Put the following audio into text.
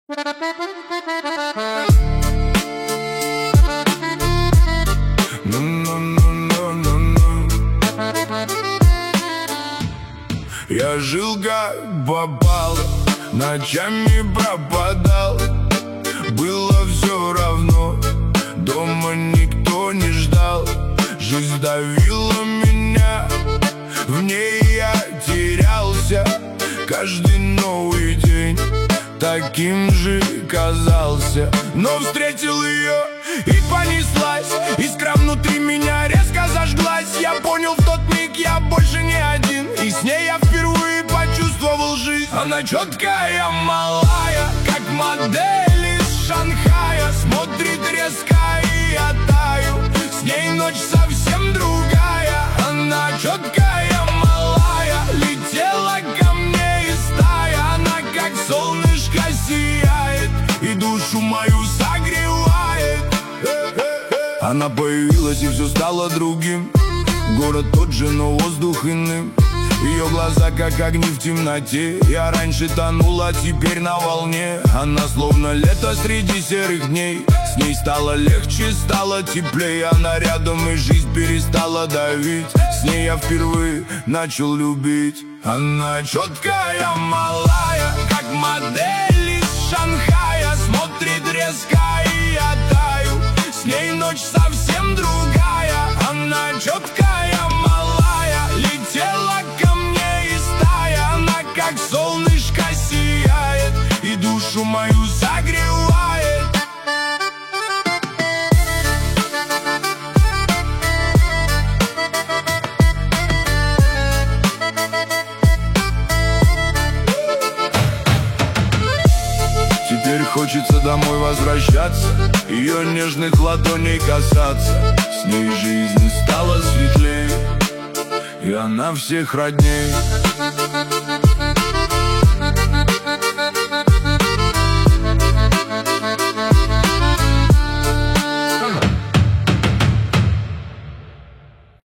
Я жил как попал, ночами пропадал. Было все равно, дома никто не ждал. Жизнь давила меня, в ней я терялся. Каждый новый день таким же казался. Но встретил ее и понеслась. Искра внутри меня резко зажглась. Я понял в тот миг, я больше не один. И с ней я впервые почувствовал жизнь. Она четкая, малая, как модель из Шанхая. Смотрит резко, и я таю. С ней ночь совсем другая. Она четкая, малая, летела ко мне из стая. Она как солнышко сияет и душу мою согревает. Она появилась, и все стало другим. Город тот же, но воздух иным. Ее глаза как огни в темноте. Я раньше тонул, а теперь на волне. Она словно лето среди серых дней. С ней стало легче, стало теплее. Она рядом, и жизнь перестала давить. С ней я впервые начал любить. Она четкая, малая, как модель из Шанхая. Смотрит резко, и я таю. С ней ночь совсем другая. Она четкая, малая, летела ко мне из стая. Она как солнышко сияет и душу мою согревает. Теперь хочется домой возвращаться, ее нежных ладоней касаться. С ней жизнь стала светлее, и она всех родней.